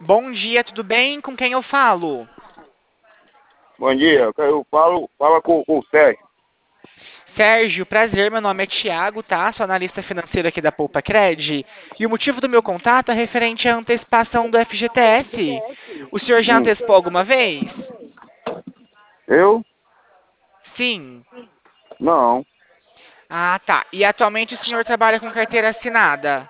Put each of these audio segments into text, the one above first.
Bom dia, tudo bem? Com quem eu falo? Bom dia, eu fala com o Sérgio. Sérgio, prazer, meu nome é Tiago, tá? Sou analista financeiro aqui da Poupa Cred. E o motivo do meu contato é referente à antecipação do FGTS. O senhor já Hum. antecipou alguma vez? Eu? Sim. Não. Ah, tá. E atualmente o senhor trabalha com carteira assinada?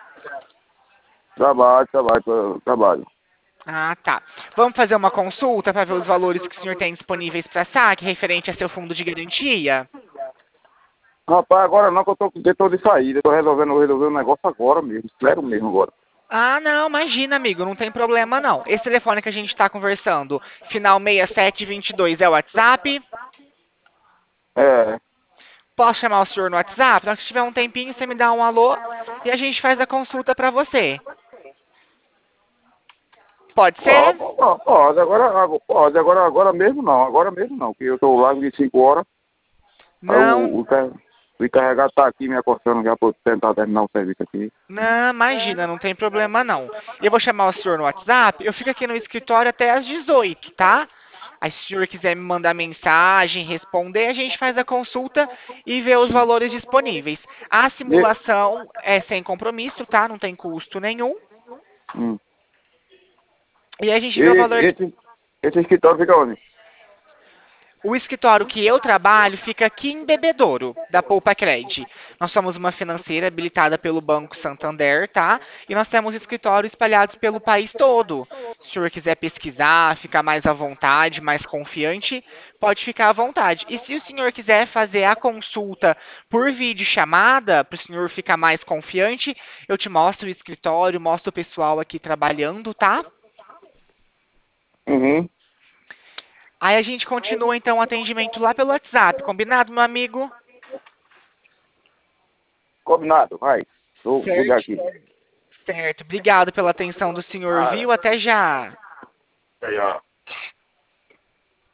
Trabalho. Ah, tá. Vamos fazer uma consulta para ver os valores que o senhor tem disponíveis para saque, referente a seu fundo de garantia? Rapaz, agora não que eu tô de saída, eu tô resolvendo um negócio agora mesmo, sério mesmo agora. Ah, não, imagina, amigo, não tem problema não. Esse telefone que a gente está conversando, final 6722 é o WhatsApp? É. Posso chamar o senhor no WhatsApp? Na hora que tiver um tempinho, você me dá um alô e a gente faz a consulta para você. Pode ser? Agora mesmo não, que eu tô lá de 5 horas, aí Não, o encarregado tá aqui me acostando já pra eu tentar terminar o serviço aqui. não, imagina, não tem problema não. Eu vou chamar o senhor no WhatsApp, eu fico aqui no escritório até às 18, tá? Aí se o senhor quiser me mandar mensagem, responder, a gente faz a consulta e vê os valores disponíveis. A E, simulação é sem compromisso, tá? Não tem custo nenhum. hum. E aí a gente E vê o valor. esse escritório fica onde? O escritório que eu trabalho fica aqui em Bebedouro, da Poupa Cred. Nós somos uma financeira habilitada pelo Banco Santander, tá? E nós temos escritórios espalhados pelo país todo. Se o senhor quiser pesquisar, ficar mais à vontade, mais confiante, pode ficar à vontade. E se o senhor quiser fazer a consulta por videochamada, para o senhor ficar mais confiante, eu te mostro o escritório, mostro o pessoal aqui trabalhando, tá? Uhum. Aí a gente continua então o atendimento lá pelo WhatsApp, combinado, meu amigo? Combinado, vai. Vou ligar Certo. aqui. Certo. Obrigado pela atenção do senhor, viu? Até já. Aí, ó.